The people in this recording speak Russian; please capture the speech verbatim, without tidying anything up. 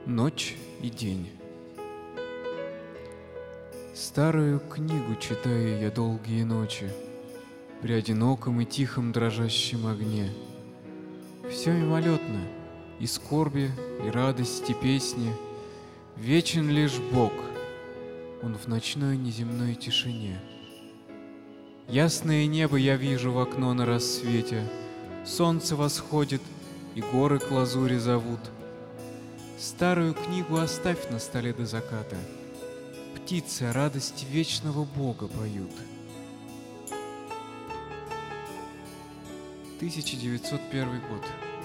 Ночь и день. Старую книгу читаю я долгие ночи при одиноком и тихом дрожащем огне. Все мимолетно, и скорби, и радости, песни. Вечен лишь Бог, Он в ночной неземной тишине. Ясное небо я вижу в окно на рассвете, солнце восходит, и горы к лазури зовут. Старую книгу оставь на столе до заката, птицы о радости вечного Бога поют. тысяча девятьсот первый год.